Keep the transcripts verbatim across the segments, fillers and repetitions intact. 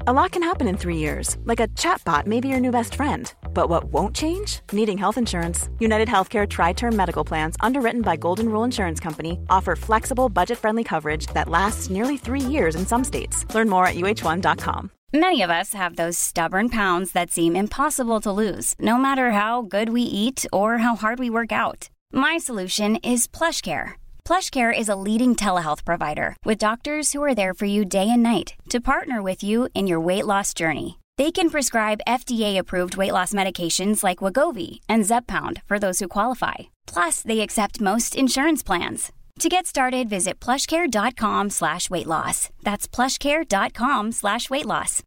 A lot can happen in three years, like a chatbot may be your new best friend. But what won't change? Needing health insurance. United Healthcare Tri-Term Medical Plans, underwritten by Golden Rule Insurance Company, offer flexible, budget-friendly coverage that lasts nearly three years in some states. Learn more at U H one dot com. Many of us have those stubborn pounds that seem impossible to lose, no matter how good we eat or how hard we work out. My solution is PlushCare. PlushCare is a leading telehealth provider with doctors who are there for you day and night to partner with you in your weight loss journey. They can prescribe F D A-approved weight loss medications like Wegovy and Zepbound for those who qualify. Plus, they accept most insurance plans. To get started, visit plushcare.com slash weight loss. That's plushcare.com slash weight loss.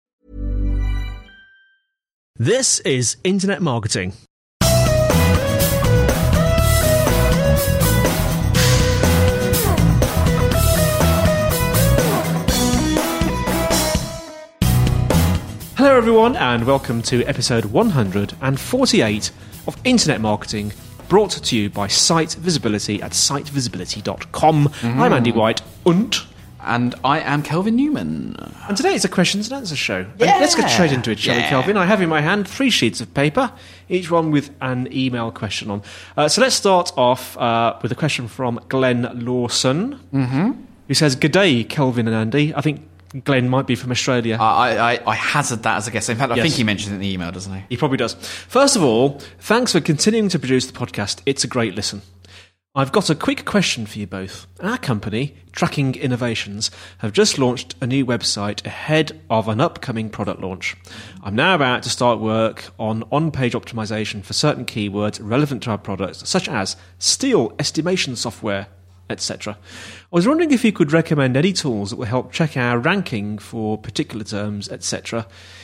This is Internet Marketing. Hello everyone and welcome to episode one hundred forty-eight of Internet Marketing, brought to you by Site Visibility at site visibility dot com. Mm. I'm Andy White und... And I am Kelvin Newman. And today it's a questions and answers show. Yeah. And let's get straight into it, shall yeah. we, Kelvin? I have in my hand three sheets of paper, each one with an email question on. Uh, so let's start off uh, with a question from Glenn Lawson, mm-hmm. who says, "Good day, Kelvin and Andy." I think Glenn might be from Australia. I, I, I hazard that as a guess. In fact, I yes. think he mentioned it in the email, doesn't he? He probably does. First of all, thanks for continuing to produce the podcast. It's a great listen. I've got a quick question for you both. Our company, Tracking Innovations, have just launched a new website ahead of an upcoming product launch. I'm now about to start work on on-page optimization for certain keywords relevant to our products, such as steel estimation software, et cetera. I was wondering if you could recommend any tools that will help check our ranking for particular terms, et cetera,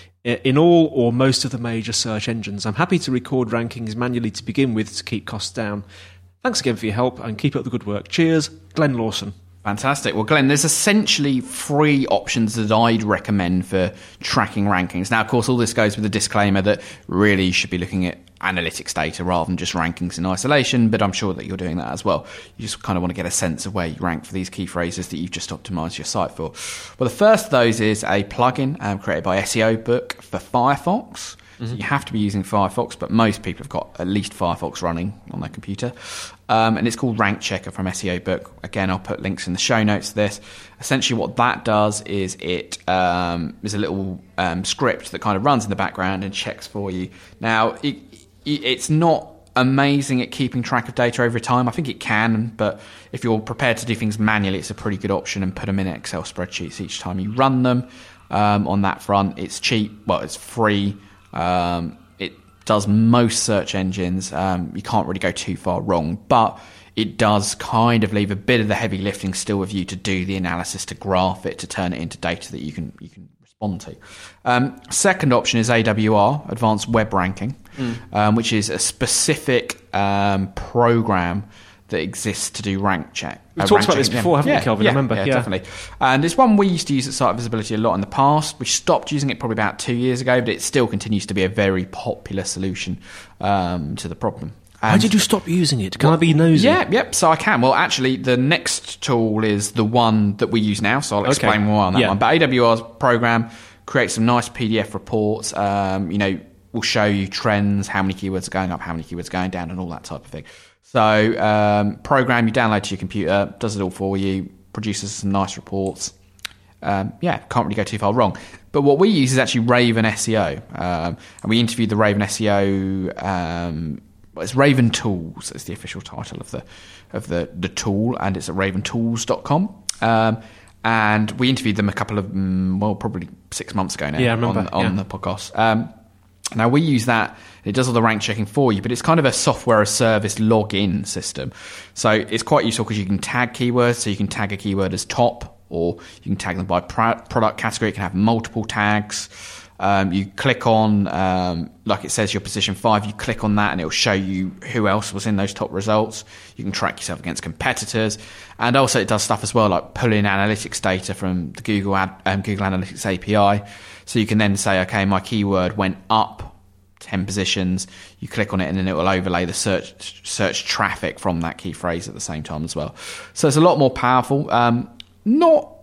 in all or most of the major search engines. I'm happy to record rankings manually to begin with to keep costs down. Thanks again for your help and keep up the good work. Cheers, Glenn Lawson. Fantastic. Well, Glenn, there's essentially three options that I'd recommend for tracking rankings. Now, of course, all this goes with a disclaimer that really you should be looking at analytics data rather than just rankings in isolation, but I'm sure that you're doing that as well. You just kind of want to get a sense of where you rank for these key phrases that you've just optimized your site for. Well, the first of those is a plugin um, created by S E O Book for Firefox. Mm-hmm. So you have to be using Firefox, but most people have got at least Firefox running on their computer. Um, and it's called Rank Checker from S E O Book. Again, I'll put links in the show notes to this. Essentially what that does is it um, is a little um, script that kind of runs in the background and checks for you. Now, it, it's not amazing at keeping track of data over time. I think it can, but if you're prepared to do things manually, it's a pretty good option, and put them in Excel spreadsheets each time you run them. Um, on that front, it's cheap. Well, it's free. Um, it does most search engines. Um, you can't really go too far wrong, but it does kind of leave a bit of the heavy lifting still with you to do the analysis, to graph it, to turn it into data that you can you can respond to. Um, second option is A W R, Advanced Web Ranking, mm. um, which is a specific um, program that exists to do rank check. We've uh, talked about this checking. before, yeah. haven't yeah, we, Kelvin? Yeah, I remember. Yeah, yeah, definitely. And it's one we used to use at Site Visibility a lot in the past. We stopped using it probably about two years ago, but it still continues to be a very popular solution um, to the problem. And why did you stop using it? Can well, I be nosy? Yeah, yep, so I can. Well, actually, the next tool is the one that we use now, so I'll explain okay. more on that yeah. one. But A W R's program creates some nice P D F reports, um, you know, will show you trends, how many keywords are going up, how many keywords are going down, and all that type of thing. So, um, program you download to your computer, does it all for you, produces some nice reports. Um, yeah, can't really go too far wrong. But what we use is actually Raven S E O. Um, and we interviewed the Raven S E O, um, well, it's Raven Tools, is the official title of the of the, the tool, and it's at raven tools dot com. Um, and we interviewed them a couple of, well, probably six months ago now yeah, I remember. on, on yeah. the podcast. Um, Now, we use that. It does all the rank checking for you, but it's kind of a software as service login system. So it's quite useful because you can tag keywords. So you can tag a keyword as top, or you can tag them by product category. It can have multiple tags. Um, you click on, um, like it says, your position five. You click on that and it'll show you who else was in those top results. You can track yourself against competitors. And also it does stuff as well, like pull in analytics data from the Google ad, um, Google Analytics A P I. So you can then say, okay, my keyword went up ten positions. You click on it and then it will overlay the search search traffic from that key phrase at the same time as well. So it's a lot more powerful. Um, not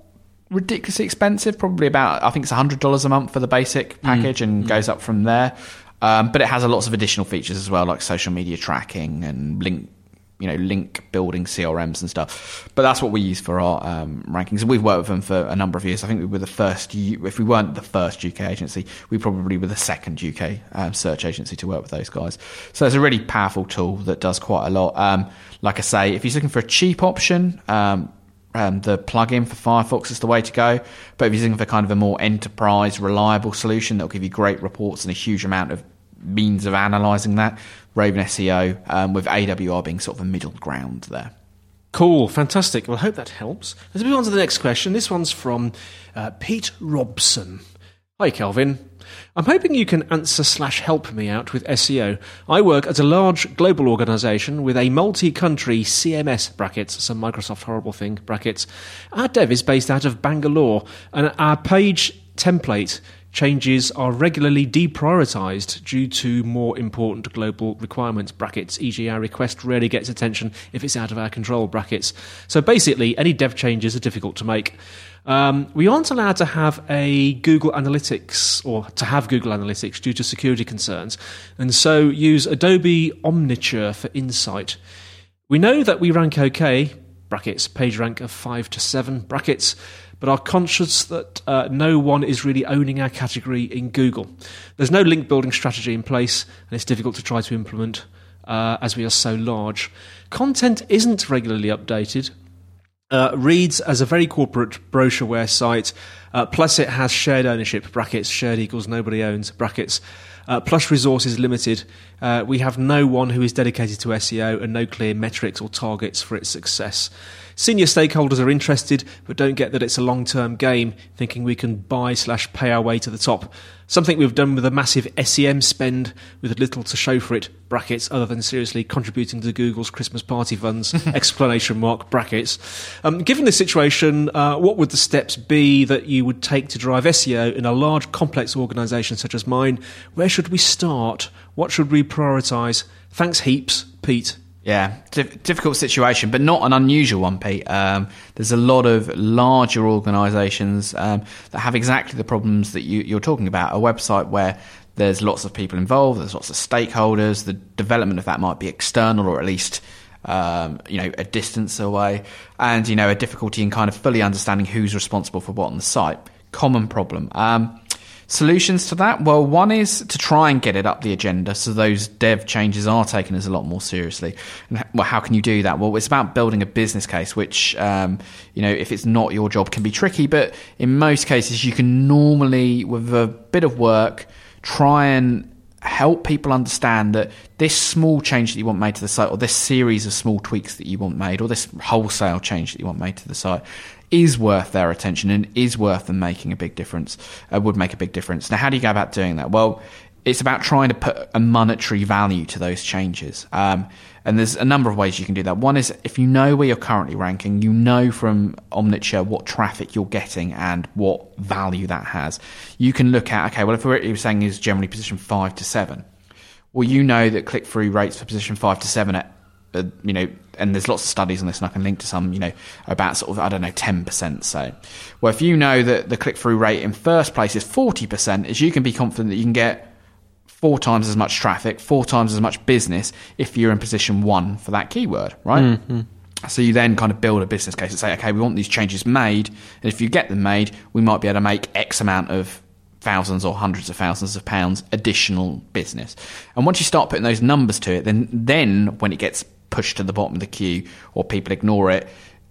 ridiculously expensive, probably about, I think it's one hundred dollars a month for the basic package mm. and mm. goes up from there. Um, but it has a lots of additional features as well, like social media tracking and link, you know, link building C R Ms and stuff. But that's what we use for our um, rankings. And we've worked with them for a number of years. I think we were the first, if we weren't the first U K agency, we probably were the second U K um, search agency to work with those guys. So it's a really powerful tool that does quite a lot. Um, like I say, if you're looking for a cheap option, um, Um, the plugin for Firefox is the way to go. But if you're looking for kind of a more enterprise, reliable solution that will give you great reports and a huge amount of means of analysing that, Raven S E O, um, with A W R being sort of a middle ground there. Cool, fantastic. Well, I hope that helps. Let's move on to the next question. This one's from uh, Pete Robson. Hi, Kelvin. I'm hoping you can answer slash help me out with S E O. I work at a large global organisation with a multi-country C M S, brackets, some Microsoft horrible thing, brackets. Our dev is based out of Bangalore, and our page template changes are regularly deprioritised due to more important global requirements, brackets, for example our request rarely gets attention if it's out of our control, brackets. So basically, any dev changes are difficult to make. Um, we aren't allowed to have a Google Analytics or to have Google Analytics due to security concerns, and so use Adobe Omniture for insight. We know that we rank okay, brackets, page rank of five to seven, brackets, but are conscious that uh, no one is really owning our category in Google. There's no link building strategy in place, and it's difficult to try to implement uh, as we are so large. Content isn't regularly updated. Uh, reads as a very corporate brochureware site, uh, plus it has shared ownership, brackets, shared equals nobody owns, brackets, uh, plus resources limited. Uh, we have no one who is dedicated to S E O and no clear metrics or targets for its success. Senior stakeholders are interested, but don't get that it's a long-term game, thinking we can buy slash pay our way to the top. Something we've done with a massive S E M spend with little to show for it, brackets, other than seriously contributing to Google's Christmas party funds, exclamation mark, brackets. Um, given this situation, uh, what would the steps be that you would take to drive S E O in a large, complex organisation such as mine? Where should we start? What should we prioritise? Thanks heaps, Pete. Yeah, dif- difficult situation, but not an unusual one, Pete. Um, there's a lot of larger organisations um, that have exactly the problems that you, you're talking about. A website where there's lots of people involved, there's lots of stakeholders, the development of that might be external or at least um, you know, a distance away, and you know, a difficulty in kind of fully understanding who's responsible for what on the site. Common problem. Um, Solutions to that? Well, one is to try and get it up the agenda so those dev changes are taken as a lot more seriously. And well, how can you do that? Well, it's about building a business case, which, um, you know, if it's not your job, can be tricky. But in most cases, you can normally, with a bit of work, try and help people understand that this small change that you want made to the site, or this series of small tweaks that you want made, or this wholesale change that you want made to the site, is worth their attention and is worth them making a big difference, uh, would make a big difference. Now, how do you go about doing that? Well, it's about trying to put a monetary value to those changes. Um, and there's a number of ways you can do that. One is, if you know where you're currently ranking, you know from Omniture what traffic you're getting and what value that has. You can look at, okay, well, if we're saying is generally position five to seven, well, you know that click-through rates for position five to seven are, uh, you know, and there's lots of studies on this, and I can link to some, you know, about sort of, I don't know, ten percent, say. Well, if you know that the click-through rate in first place is forty percent, is you can be confident that you can get four times as much traffic, four times as much business if you're in position one for that keyword, right? Mm-hmm. So you then kind of build a business case and say, okay, we want these changes made, and if you get them made, we might be able to make X amount of thousands or hundreds of thousands of pounds additional business. And once you start putting those numbers to it, then then when it gets pushed to the bottom of the queue or people ignore it,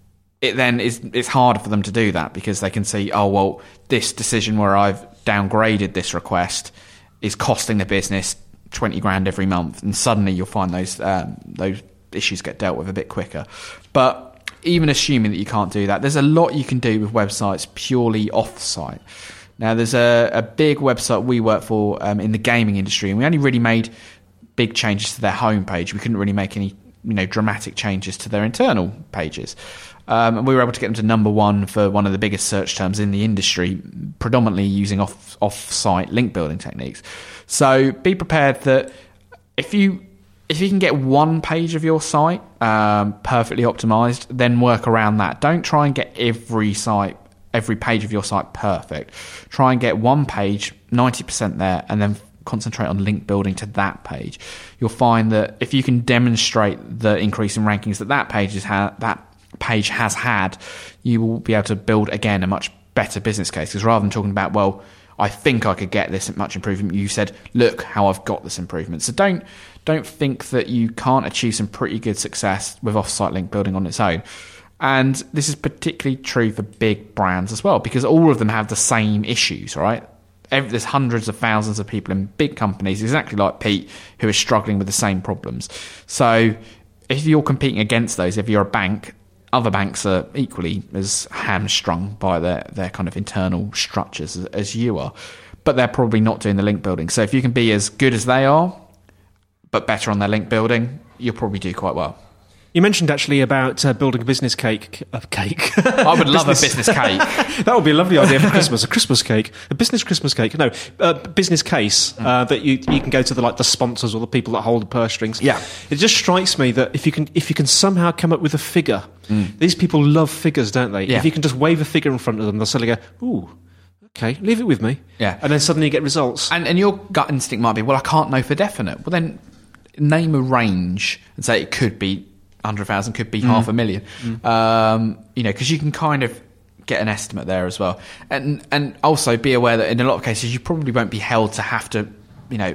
it then is it's harder for them to do that, because they can see, oh, well, this decision where I've downgraded this request is costing the business twenty grand every month, and suddenly you'll find those um, those issues get dealt with a bit quicker. But even assuming that you can't do that, there's a lot you can do with websites purely off-site. Now, there's a, a big website we work for um, in the gaming industry, and we only really made big changes to their homepage. We couldn't really make any, you know, dramatic changes to their internal pages. Um, and we were able to get them to number one for one of the biggest search terms in the industry, predominantly using off off-site link building techniques. So be prepared that if you if you can get one page of your site um, perfectly optimized, then work around that. Don't try and get every site every page of your site perfect. Try and get one page ninety percent there, and then concentrate on link building to that page. You'll find that if you can demonstrate the increase in rankings that that page has had, that page has had, you will be able to build again a much better business case. Because rather than talking about, well, I think I could get this much improvement, you said, look how I've got this improvement. So don't don't think that you can't achieve some pretty good success with off-site link building on its own. And this is particularly true for big brands as well, because all of them have the same issues, right? Every, there's hundreds of thousands of people in big companies, exactly like Pete, who are struggling with the same problems. So if you're competing against those, if you're a bank, other banks are equally as hamstrung by their, their kind of internal structures as, as you are. But they're probably not doing the link building. So if you can be as good as they are, but better on their link building, you'll probably do quite well. You mentioned actually about uh, building a business cake. A cake. I would love business. a business cake. That would be a lovely idea for Christmas. A Christmas cake, a business Christmas cake. No, a business case uh, that you you can go to the like the sponsors or the people that hold the purse strings. Yeah, it just strikes me that if you can if you can somehow come up with a figure, mm. these people love figures, don't they? Yeah. If you can just wave a figure in front of them, they'll suddenly go, "Ooh, okay, leave it with me." Yeah, and then suddenly you get results. And and your gut instinct might be, well, I can't know for definite. Well, then name a range and say it could be one hundred thousand, could be mm. half a million. Mm. Um, you know, because you can kind of get an estimate there as well. And and also be aware that in a lot of cases, you probably won't be held to have to, you know,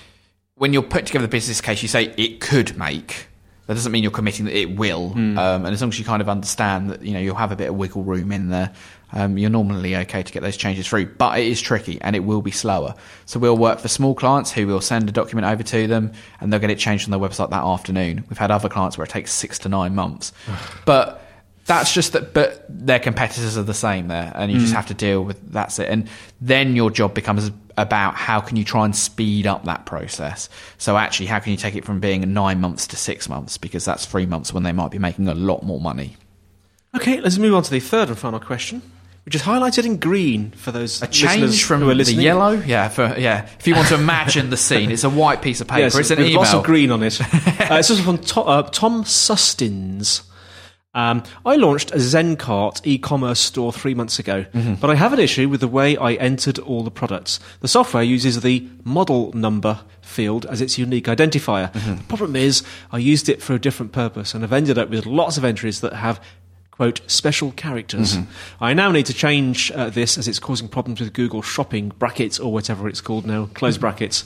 when you're putting together the business case, you say it could make. That doesn't mean you're committing that it will. Mm. Um, and as long as you kind of understand that, you know, you'll have a bit of wiggle room in there, um, you're normally okay to get those changes through. But it is tricky and it will be slower. So we'll work for small clients who will send a document over to them and they'll get it changed on their website that afternoon. We've had other clients where it takes six to nine months. But that's just that, but their competitors are the same there, and you mm. just have to deal with that's it. And then your job becomes about how can you try and speed up that process. So actually, how can you take it from being nine months to six months? Because that's three months when they might be making a lot more money. Okay, let's move on to the third and final question, which is highlighted in green for those a change from who are listening. The yellow. Yeah, for yeah. If you want to imagine the scene, it's a white piece of paper. Yes, it's an with email. Lots of green on it. uh, it's also from to- uh, Tom Sustins. Um, I launched a Zencart e-commerce store three months ago, mm-hmm. but I have an issue with the way I entered all the products. The software uses the model number field as its unique identifier. Mm-hmm. The problem is I used it for a different purpose and I've ended up with lots of entries that have, quote, special characters. Mm-hmm. I now need to change uh, this as it's causing problems with Google Shopping, brackets, or whatever it's called now, close mm-hmm. brackets.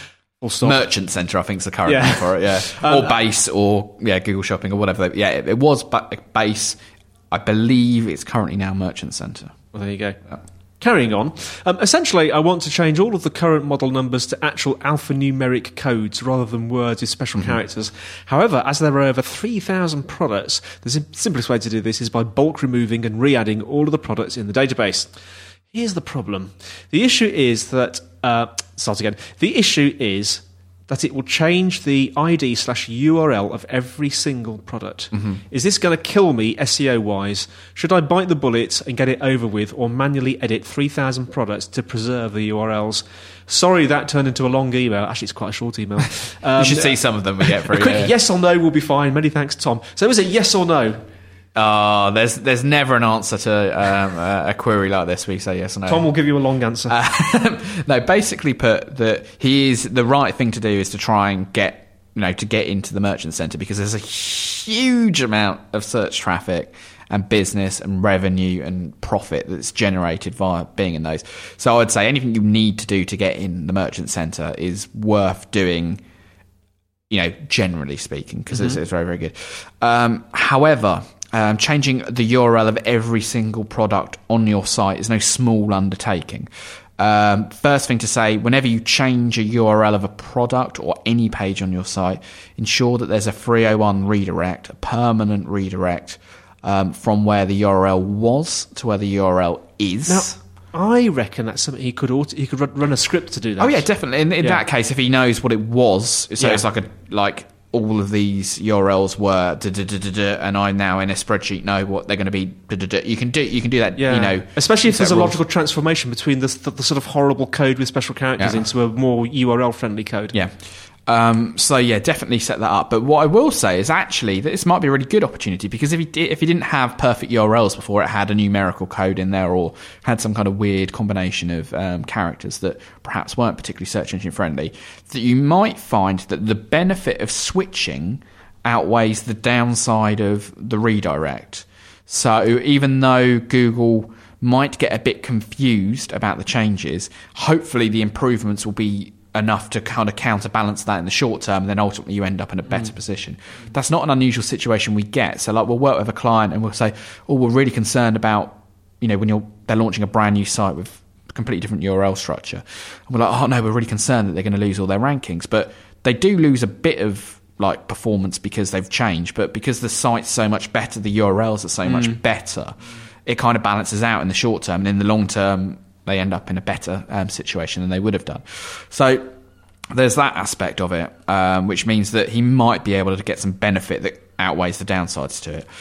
Merchant Centre, I think, is the current yeah. name for it, yeah. Um, or Base, or yeah, Google Shopping, or whatever. Yeah, it, it was Base. I believe it's currently now Merchant Centre. Well, there you go. Yeah. Carrying on. Um, essentially, I want to change all of the current model numbers to actual alphanumeric codes rather than words with special mm-hmm. characters. However, as there are over three thousand products, the sim- simplest way to do this is by bulk removing and re-adding all of the products in the database. Here's the problem. The issue is that... Uh, start again. The issue is that it will change the I D slash U R L of every single product. Mm-hmm. Is this going to kill me S E O-wise? Should I bite the bullet and get it over with, or manually edit three thousand products to preserve the U R Ls? Sorry, that turned into a long email. Actually, it's quite a short email. Um, you should see some of them we get through. A quick yeah. yes or no will be fine. Many thanks, Tom. So is it yes or no? Oh, there's there's never an answer to um, a, a query like this. We say yes or no. Tom will give you a long answer. Uh, no, basically put that he is the right thing to do is to try and get you know to get into the Merchant Centre, because there's a huge amount of search traffic and business and revenue and profit that's generated via being in those. So I would say anything you need to do to get in the Merchant Centre is worth doing. You know, generally speaking, because mm-hmm. it's, it's very very good. Um, however. Um, changing the U R L of every single product on your site is no small undertaking. Um, first thing to say, whenever you change a U R L of a product or any page on your site, ensure that there's a three oh one redirect, a permanent redirect um, from where the U R L was to where the U R L is. Now, I reckon that's something he could auto- he could run a script to do that. Oh yeah, definitely. In, in yeah. that case, if he knows what it was, so yeah. it's like a like. all of these U R Ls were da, da, da, da, da, and I now in a spreadsheet know what they're going to be. Da, da, da. You can do you can do that. Yeah. You know, especially if there's a rules. logical transformation between the, the, the sort of horrible code with special characters yeah. into a more U R L friendly code. Yeah. Um, so yeah, definitely set that up. But what I will say is actually that this might be a really good opportunity, because if you did, if you didn't have perfect U R Ls before, it had a numerical code in there or had some kind of weird combination of um, characters that perhaps weren't particularly search engine friendly, that you might find that the benefit of switching outweighs the downside of the redirect. So even though Google might get a bit confused about the changes, hopefully the improvements will be enough to kind of counterbalance that in the short term, and then ultimately you end up in a better mm. position. That's not an unusual situation we get. So like we'll work with a client and we'll say, oh, we're really concerned about, you know, when you're they're launching a brand new site with a completely different U R L structure. And we're like, oh no, we're really concerned that they're going to lose all their rankings. But they do lose a bit of like performance because they've changed, but because the site's so much better, the U R Ls are so mm. much better, it kind of balances out in the short term, and in the long term they end up in a better um, situation than they would have done. So there's that aspect of it, um, which means that he might be able to get some benefit that outweighs the downsides to it.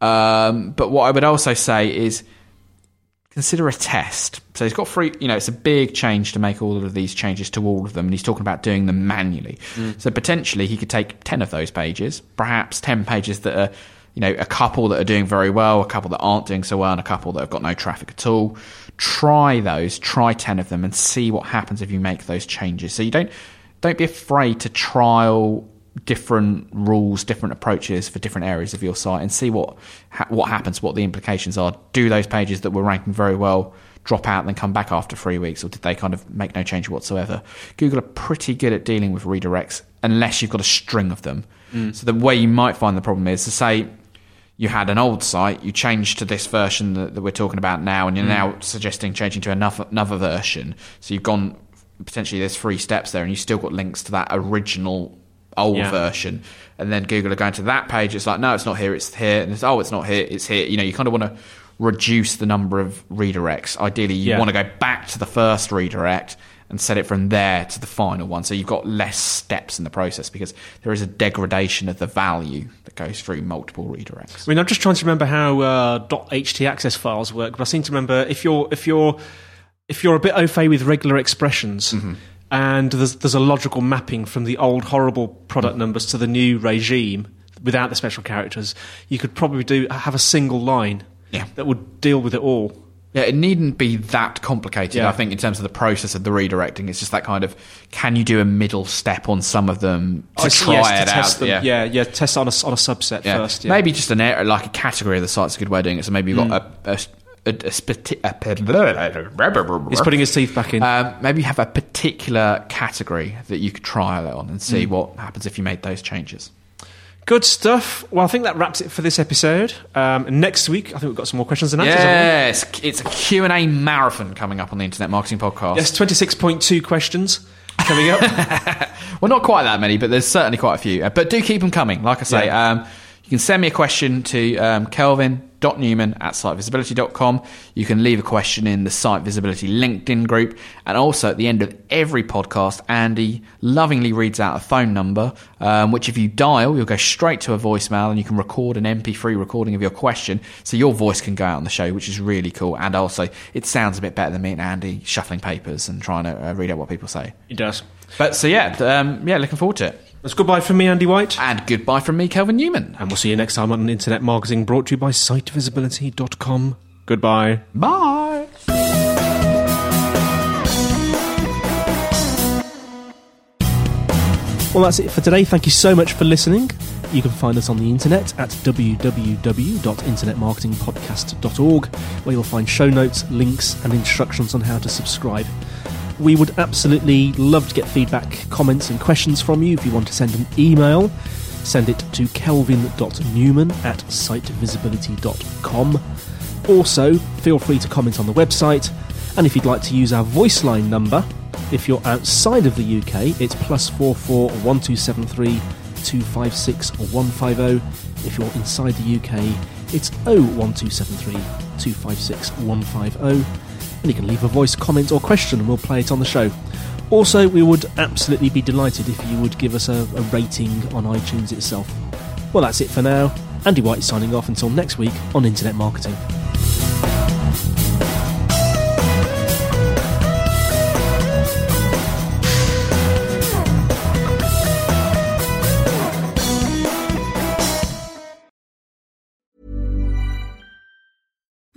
Um, but what I would also say is consider a test. So he's got free, you know, it's a big change to make all of these changes to all of them, and he's talking about doing them manually. Mm. So potentially he could take ten of those pages, perhaps ten pages that are, you know, a couple that are doing very well, a couple that aren't doing so well, and a couple that have got no traffic at all. Try those, try ten of them, and see what happens if you make those changes. So you don't don't be afraid to trial different rules, different approaches for different areas of your site, and see what ha- what happens, what the implications are. Do those pages that were ranking very well drop out and then come back after three weeks, or did they kind of make no change whatsoever? Google are pretty good at dealing with redirects unless you've got a string of them. Mm. So the way you might find the problem is to say you had an old site, you changed to this version that, that we're talking about now, and you're mm. now suggesting changing to another, another version. So you've gone, potentially there's three steps there, and you've still got links to that original old yeah. version. And then Google are going to that page, it's like, no, it's not here, it's here. And it's, oh, it's not here, it's here. You know, you kind of want to reduce the number of redirects. Ideally, you yeah. want to go back to the first redirect and set it from there to the final one. So you've got less steps in the process, because there is a degradation of the value that goes through multiple redirects. I mean, I'm just trying to remember how uh, .htaccess files work, but I seem to remember if you're if you're if you're a bit au fait with regular expressions, mm-hmm. and there's there's a logical mapping from the old horrible product mm-hmm. numbers to the new regime without the special characters, you could probably do have a single line yeah. that would deal with it all. Yeah, it needn't be that complicated. Yeah. I think in terms of the process of the redirecting, it's just that kind of, can you do a middle step on some of them to oh, try yes, it to test out? Them. Yeah. yeah, yeah, test it on a, on a subset yeah. first. Yeah. Maybe just an area, like a category of the site's a good way of doing it. So maybe you've got mm. a... a A, a, spati- a He's putting his teeth back in. Um, maybe you have a particular category that you could trial it on and see mm. what happens if you made those changes. Good stuff. Well, I think that wraps it for this episode. Um, next week, I think we've got some more questions and answers. Yes, it's a Q and A marathon coming up on the Internet Marketing Podcast. Yes, twenty-six point two questions coming up. Well, not quite that many, but there's certainly quite a few. Uh, but do keep them coming. Like I say, yeah. um, you can send me a question to um, Kelvin dot Newman at site visibility dot com. You can leave a question in the Site Visibility LinkedIn group. And also at the end of every podcast, Andy lovingly reads out a phone number, um, which if you dial, you'll go straight to a voicemail, and you can record an M P three recording of your question, so your voice can go out on the show, which is really cool. And also, it sounds a bit better than me and Andy shuffling papers and trying to uh, read out what people say. It does. But so yeah, um, yeah, looking forward to it. That's goodbye from me, Andy White. And goodbye from me, Kelvin Newman. And we'll see you next time on Internet Marketing, brought to you by site visibility dot com. Goodbye. Bye. Well, that's it for today. Thank you so much for listening. You can find us on the internet at w w w dot internet marketing podcast dot org, where you'll find show notes, links, and instructions on how to subscribe. We would absolutely love to get feedback, comments and questions from you. If you want to send an email, send it to kelvin dot newman at site visibility dot com. Also, feel free to comment on the website, and if you'd like to use our voice line number, if you're outside of the U K, it's plus four four one two seven three two five six one five zero. If you're inside the U K, it's oh one two seven three two five six one five zero. And you can leave a voice comment or question and we'll play it on the show. Also, we would absolutely be delighted if you would give us a, a rating on iTunes itself. Well, that's it for now. Andy White signing off until next week on Internet Marketing.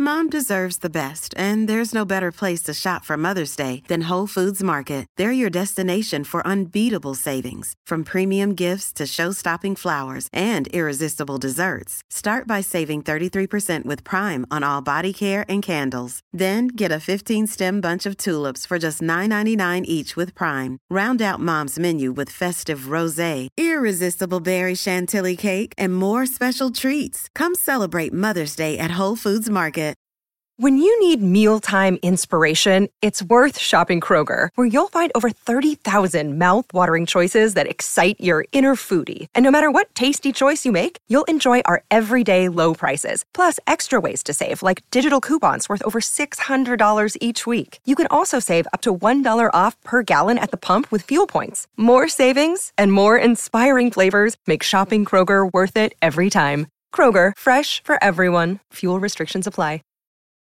Mom deserves the best, and there's no better place to shop for Mother's Day than Whole Foods Market. They're your destination for unbeatable savings, from premium gifts to show-stopping flowers and irresistible desserts. Start by saving thirty-three percent with Prime on all body care and candles. Then get a fifteen-stem bunch of tulips for just nine ninety-nine each with Prime. Round out Mom's menu with festive rosé, irresistible berry chantilly cake, and more special treats. Come celebrate Mother's Day at Whole Foods Market. When you need mealtime inspiration, it's worth shopping Kroger, where you'll find over thirty thousand mouth-watering choices that excite your inner foodie. And no matter what tasty choice you make, you'll enjoy our everyday low prices, plus extra ways to save, like digital coupons worth over six hundred dollars each week. You can also save up to one dollar off per gallon at the pump with fuel points. More savings and more inspiring flavors make shopping Kroger worth it every time. Kroger, fresh for everyone. Fuel restrictions apply.